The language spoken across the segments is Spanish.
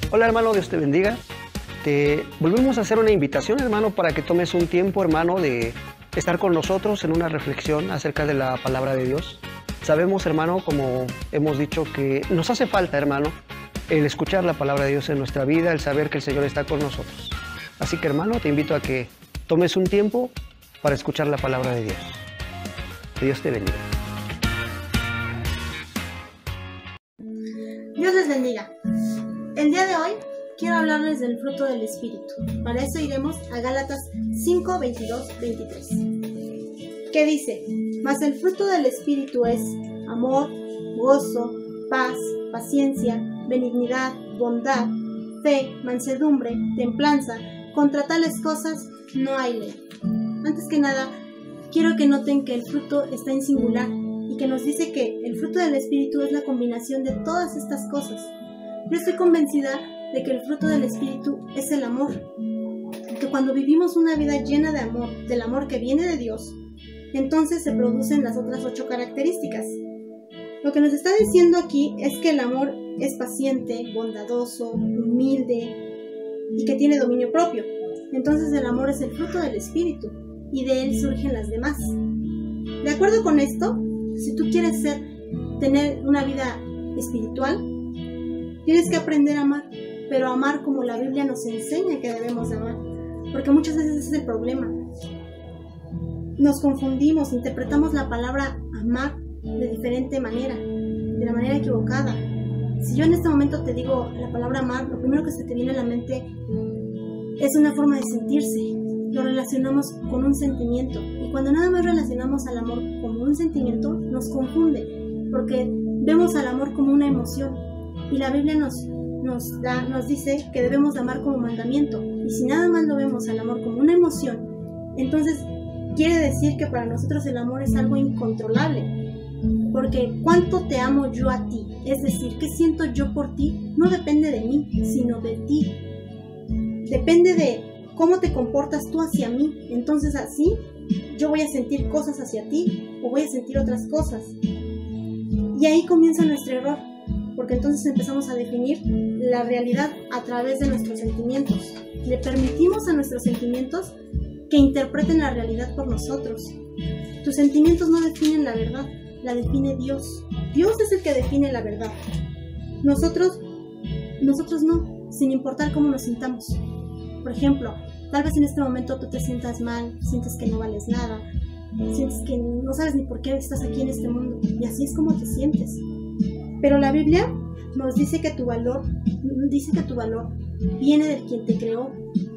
Hola hermano, Dios te bendiga. Te volvemos a hacer una invitación, hermano, para que tomes un tiempo, hermano, de estar con nosotros en una reflexión acerca de la palabra de Dios. Sabemos, hermano, como hemos dicho, que nos hace falta, hermano, el escuchar la palabra de Dios en nuestra vida, el saber que el Señor está con nosotros. Así que, hermano, te invito a que tomes un tiempo para escuchar la palabra de Dios. Que Dios te bendiga. Dios les bendiga. El día de hoy quiero hablarles del fruto del Espíritu. Para eso iremos a Gálatas 5, 22, 23. Que dice: mas el fruto del Espíritu es amor, gozo, paz, paciencia, benignidad, bondad, fe, mansedumbre, templanza. Contra tales cosas no hay ley. Antes que nada, quiero que noten que el fruto está en singular y que nos dice que el fruto del Espíritu es la combinación de todas estas cosas. Yo estoy convencida de que el fruto del Espíritu es el amor, que cuando vivimos una vida llena de amor, del amor que viene de Dios, entonces se producen las otras 8 características. Lo que nos está diciendo aquí es que el amor es paciente, bondadoso, humilde y que tiene dominio propio. Entonces el amor es el fruto del Espíritu y de él surgen las demás. De acuerdo con esto, si tú quieres tener una vida espiritual, tienes que aprender a amar, pero amar como la Biblia nos enseña que debemos de amar, porque muchas veces ese es el problema. Nos confundimos, interpretamos la palabra amar de diferente manera, de la manera equivocada. Si yo en este momento te digo la palabra amar, lo primero que se te viene a la mente es una forma de sentirse. Lo relacionamos con un sentimiento, y cuando nada más relacionamos al amor como un sentimiento, nos confunde, porque vemos al amor como una emoción. Y la Biblia nos dice que debemos de amar como mandamiento. Y si nada más lo vemos al amor como una emoción, entonces quiere decir que para nosotros el amor es algo incontrolable. Porque ¿cuánto te amo yo a ti? Es decir, ¿qué siento yo por ti? No depende de mí, sino de ti. Depende de cómo te comportas tú hacia mí. Entonces así yo voy a sentir cosas hacia ti o voy a sentir otras cosas. Y ahí comienza nuestro error. Porque entonces empezamos a definir la realidad a través de nuestros sentimientos. Le permitimos a nuestros sentimientos que interpreten la realidad por nosotros. Tus sentimientos no definen la verdad, la define Dios. Dios es el que define la verdad. Nosotros no, sin importar cómo nos sintamos. Por ejemplo, tal vez en este momento tú te sientas mal, sientes que no vales nada, sientes que no sabes ni por qué estás aquí en este mundo, y así es como te sientes. Pero la Biblia nos dice que tu valor viene del quien te creó.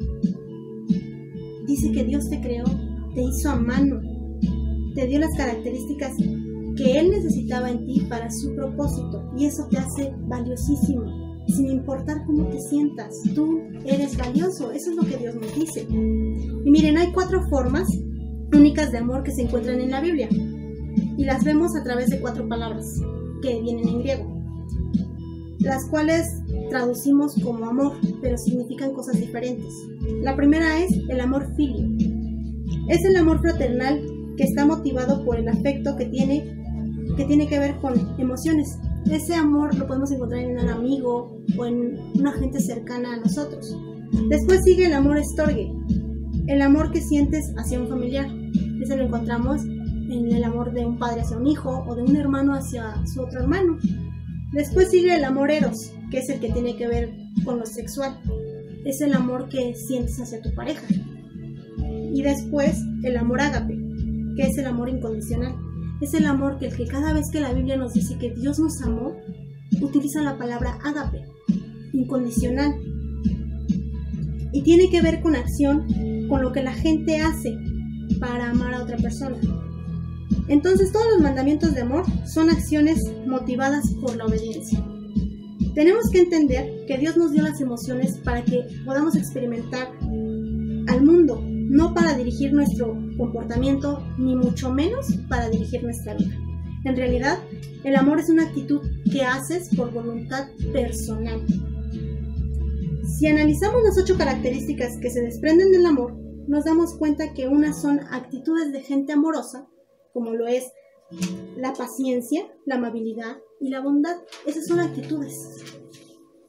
Dice que Dios te creó, te hizo a mano, te dio las características que Él necesitaba en ti para su propósito, y eso te hace valiosísimo, sin importar cómo te sientas. Tú eres valioso, eso es lo que Dios nos dice. Y miren, hay 4 formas únicas de amor que se encuentran en la Biblia, y las vemos a través de 4 palabras que vienen en griego, las cuales traducimos como amor, pero significan cosas diferentes. La primera es el amor filio. Es el amor fraternal que está motivado por el afecto que tiene que ver con emociones. Ese amor lo podemos encontrar en un amigo o en una gente cercana a nosotros. Después sigue el amor storge, el amor que sientes hacia un familiar. Ese lo encontramos en el amor de un padre hacia un hijo o de un hermano hacia su otro hermano. Después sigue el amor eros, que es el que tiene que ver con lo sexual. Es el amor que sientes hacia tu pareja. Y después el amor ágape, que es el amor incondicional. Es el amor que cada vez que la Biblia nos dice que Dios nos amó, utiliza la palabra ágape, incondicional. Y tiene que ver con acción, con lo que la gente hace para amar a otra persona. Entonces todos los mandamientos de amor son acciones motivadas por la obediencia. Tenemos que entender que Dios nos dio las emociones para que podamos experimentar al mundo, no para dirigir nuestro comportamiento, ni mucho menos para dirigir nuestra vida. En realidad, el amor es una actitud que haces por voluntad personal. Si analizamos las 8 características que se desprenden del amor, nos damos cuenta que unas son actitudes de gente amorosa, como lo es la paciencia, la amabilidad y la bondad. Esas son actitudes.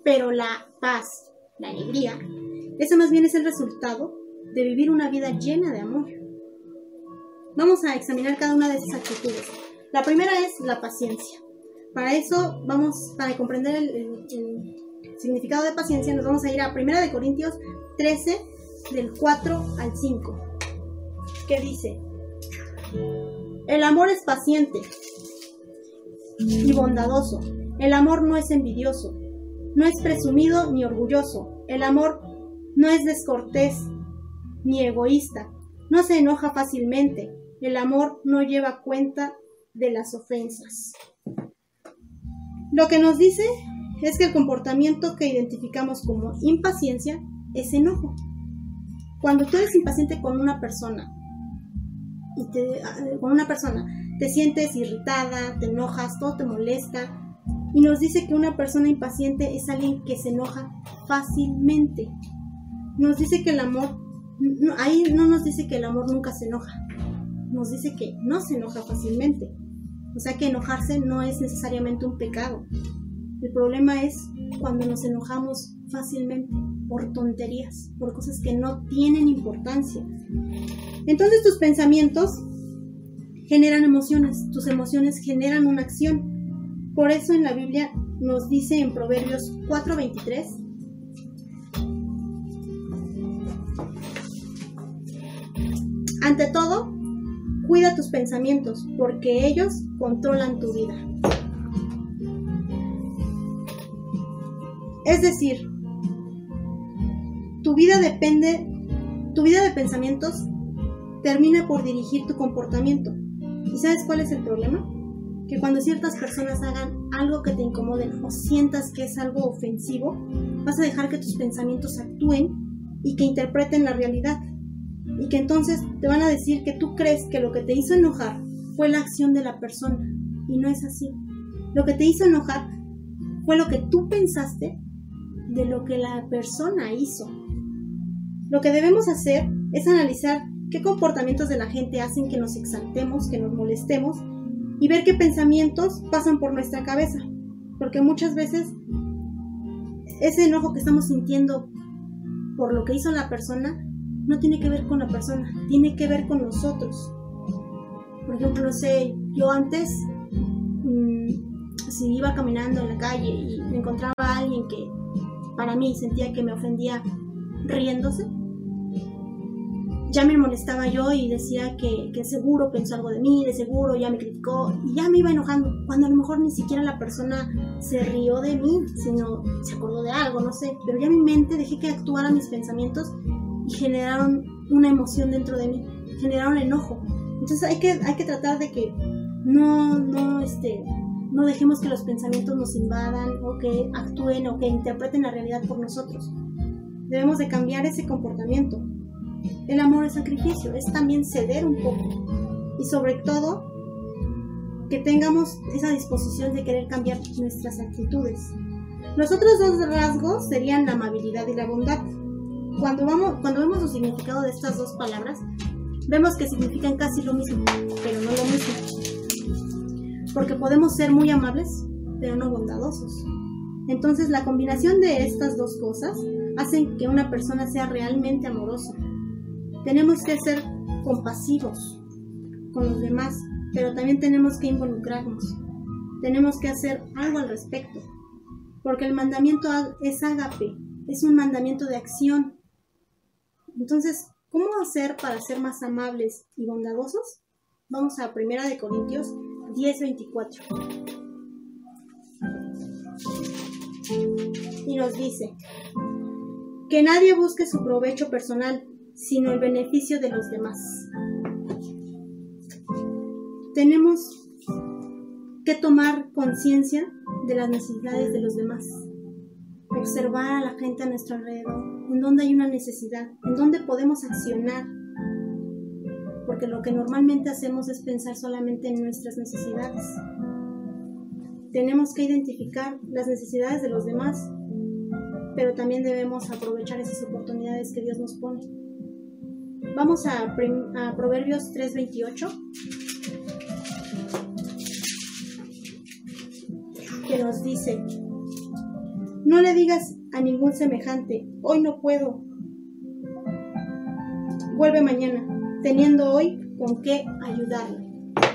Pero la paz, la alegría, eso más bien es el resultado de vivir una vida llena de amor. Vamos a examinar cada una de esas actitudes. La primera es la paciencia. Para eso, para comprender el significado de paciencia, nos vamos a ir a 1 Corintios 13, del 4 al 5, que dice: el amor es paciente y bondadoso. El amor no es envidioso, no es presumido ni orgulloso. El amor no es descortés ni egoísta, no se enoja fácilmente. El amor no lleva cuenta de las ofensas. Lo que nos dice es que el comportamiento que identificamos como impaciencia es enojo. Cuando tú eres impaciente con una persona, te sientes irritada, te enojas, todo te molesta, y nos dice que una persona impaciente es alguien que se enoja fácilmente. Nos dice que el amor, ahí no nos dice que el amor nunca se enoja, nos dice que no se enoja fácilmente. O sea que enojarse no es necesariamente un pecado. El problema es cuando nos enojamos fácilmente por tonterías, por cosas que no tienen importancia. Entonces tus pensamientos generan emociones, tus emociones generan una acción. Por eso en la Biblia nos dice en Proverbios 4:23: ante todo, cuida tus pensamientos, porque ellos controlan tu vida. Es decir, tu vida de pensamientos termina por dirigir tu comportamiento. ¿Y sabes cuál es el problema? Que cuando ciertas personas hagan algo que te incomoden o sientas que es algo ofensivo, vas a dejar que tus pensamientos actúen y que interpreten la realidad. Y que entonces te van a decir que tú crees que lo que te hizo enojar fue la acción de la persona, y no es así. Lo que te hizo enojar fue lo que tú pensaste de lo que la persona hizo. Lo que debemos hacer es analizar qué comportamientos de la gente hacen que nos exaltemos, que nos molestemos, y ver qué pensamientos pasan por nuestra cabeza, porque muchas veces ese enojo que estamos sintiendo por lo que hizo la persona no tiene que ver con la persona, tiene que ver con nosotros. Por ejemplo, no sé, yo antes, si iba caminando en la calle y me encontraba a alguien que para mí sentía que me ofendía riéndose, ya me molestaba yo y decía que seguro pensó algo de mí, de seguro ya me criticó, y ya me iba enojando, cuando a lo mejor ni siquiera la persona se rió de mí, sino se acordó de algo, no sé, pero ya mi mente dejé que actuaran mis pensamientos y generaron una emoción dentro de mí, generaron enojo. Entonces hay que tratar de que no dejemos que los pensamientos nos invadan o que actúen o que interpreten la realidad por nosotros. Debemos de cambiar ese comportamiento. El amor es sacrificio, es también ceder un poco, y sobre todo que tengamos esa disposición de querer cambiar nuestras actitudes. Los otros dos rasgos serían la amabilidad y la bondad. Cuando vemos el significado de estas dos palabras, vemos que significan casi lo mismo, pero no lo mismo. Porque podemos ser muy amables, pero no bondadosos. Entonces, la combinación de estas dos cosas hacen que una persona sea realmente amorosa. Tenemos que ser compasivos con los demás, pero también tenemos que involucrarnos. Tenemos que hacer algo al respecto, porque el mandamiento es ágape, es un mandamiento de acción. Entonces, ¿cómo hacer para ser más amables y bondadosos? Vamos a 1 Corintios 10:24. Y nos dice: que nadie busque su provecho personal, sino el beneficio de los demás. Tenemos que tomar conciencia de las necesidades de los demás. Observar a la gente a nuestro alrededor, en donde hay una necesidad, en donde podemos accionar, porque lo que normalmente hacemos es pensar solamente en nuestras necesidades. Tenemos que identificar las necesidades de los demás, pero también debemos aprovechar esas oportunidades que Dios nos pone. Vamos a Proverbios 3:28, que nos dice: No le digas a ningún semejante, hoy no puedo, vuelve mañana, teniendo hoy con qué ayudarle.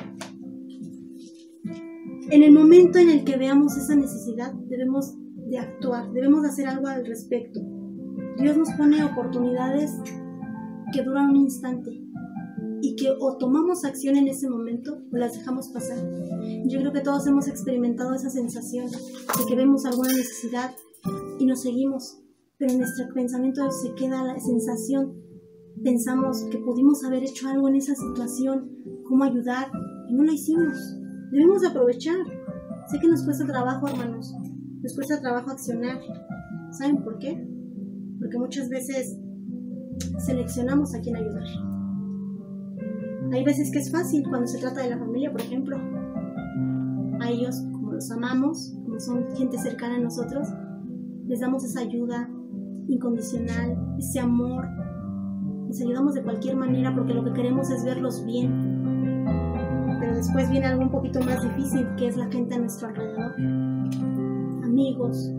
En el momento en el que veamos esa necesidad, debemos de actuar, debemos de hacer algo al respecto. Dios nos pone oportunidades que duran un instante y que o tomamos acción en ese momento o las dejamos pasar. Yo creo que todos hemos experimentado esa sensación de que vemos alguna necesidad y nos seguimos, pero en nuestro pensamiento se queda la sensación. Pensamos que pudimos haber hecho algo en esa situación, cómo ayudar, y no lo hicimos. Debemos de aprovechar. Sé que nos cuesta trabajo, hermanos. Nos cuesta trabajo accionar. ¿Saben por qué? Porque muchas veces seleccionamos a quién ayudar. Hay veces que es fácil cuando se trata de la familia, por ejemplo. A ellos, como los amamos, como son gente cercana a nosotros, les damos esa ayuda incondicional, ese amor. Les ayudamos de cualquier manera porque lo que queremos es verlos bien. Pero después viene algo un poquito más difícil, que es la gente a nuestro alrededor. Amigos,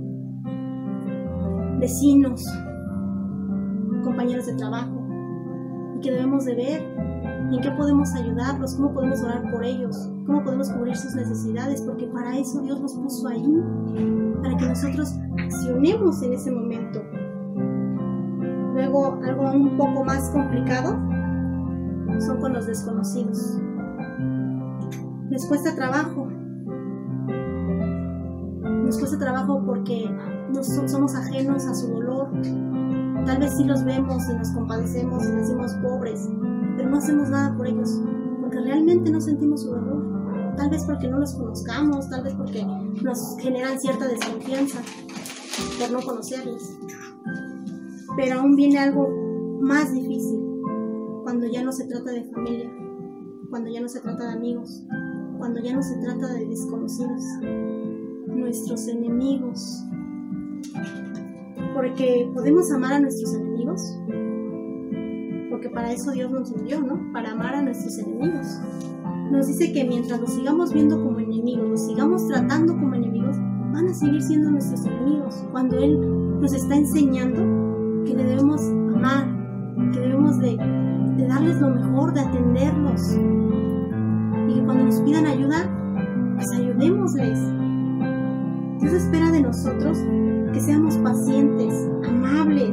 vecinos, compañeros de trabajo. Y que debemos de ver en qué podemos ayudarlos, cómo podemos orar por ellos, cómo podemos cubrir sus necesidades, porque para eso Dios nos puso ahí, para que nosotros accionemos en ese momento. Luego, algo un poco más complicado son con los desconocidos. Les cuesta trabajo. Nos cuesta trabajo porque no somos ajenos a su dolor. Tal vez sí los vemos y nos compadecemos y decimos pobres, pero no hacemos nada por ellos, porque realmente no sentimos su dolor. Tal vez porque no los conozcamos, tal vez porque nos generan cierta desconfianza por no conocerles. Pero aún viene algo más difícil, cuando ya no se trata de familia, cuando ya no se trata de amigos, cuando ya no se trata de desconocidos, nuestros enemigos. Porque podemos amar a nuestros enemigos, porque para eso Dios nos envió, ¿no? Para amar a nuestros enemigos. Nos dice que mientras los sigamos viendo como enemigos, los sigamos tratando como enemigos, van a seguir siendo nuestros enemigos. Cuando Él nos está enseñando que le debemos amar, que debemos de darles lo mejor, de atenderlos, y que cuando nos pidan ayuda, pues ayudémosles. Dios espera de nosotros que seamos pacientes, amables,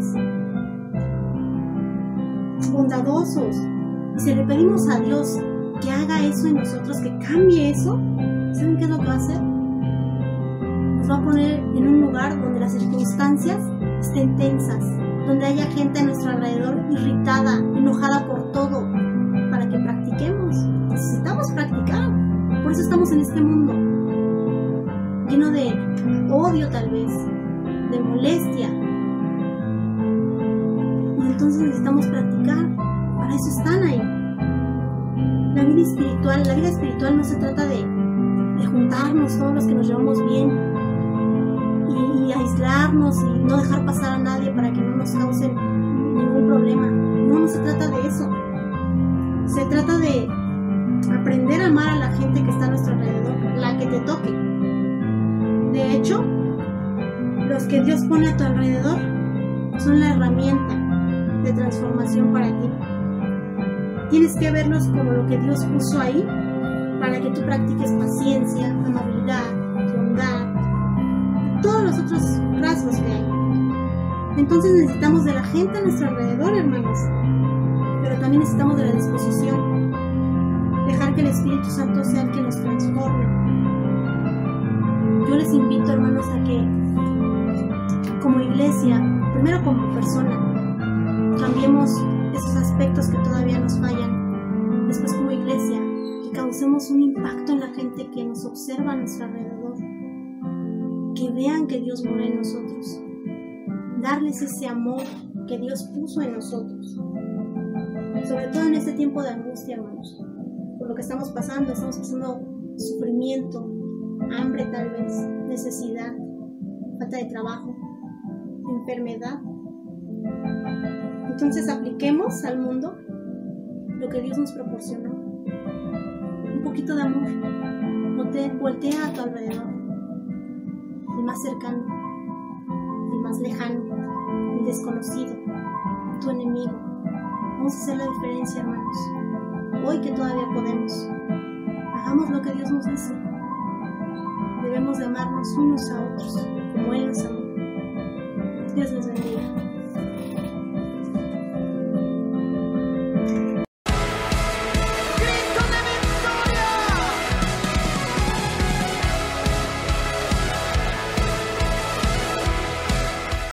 bondadosos. Y si le pedimos a Dios que haga eso en nosotros, que cambie eso, ¿saben qué es lo que va a hacer? Nos va a poner en un lugar donde las circunstancias estén tensas, donde haya gente a nuestro alrededor irritada, enojada por todo, para que practiquemos. Necesitamos practicar. Por eso estamos en este mundo lleno de odio, tal vez, de molestia. Y entonces necesitamos practicar. Para eso están ahí. La vida espiritual no se trata de juntarnos todos los que nos llevamos bien y aislarnos y no dejar pasar a nadie para que no nos causen ningún problema. No se trata de eso. Se trata de aprender a amar a la gente que está a nuestro alrededor, la que te toque. De hecho, los que Dios pone a tu alrededor son la herramienta de transformación para ti. Tienes que verlos como lo que Dios puso ahí para que tú practiques paciencia, amabilidad, bondad, todos los otros rasgos que hay. Entonces necesitamos de la gente a nuestro alrededor, hermanos, pero también necesitamos de la disposición, dejar que el Espíritu Santo sea el que nos transforme. Yo les invito, hermanos, a que como iglesia, primero como persona, cambiemos esos aspectos que todavía nos fallan. Después como iglesia, que causemos un impacto en la gente que nos observa a nuestro alrededor, que vean que Dios mora en nosotros, darles ese amor que Dios puso en nosotros, sobre todo en este tiempo de angustia, hermanos, por lo que estamos pasando sufrimiento, hambre tal vez, necesidad, falta de trabajo, enfermedad. Entonces apliquemos al mundo lo que Dios nos proporcionó. Un poquito de amor. Voltea a tu alrededor, el más cercano. más lejano, el desconocido, tu enemigo. Vamos a hacer la diferencia, hermanos. Hoy que todavía podemos, hagamos lo que Dios nos dice. Debemos de amarnos unos a otros, como Él nos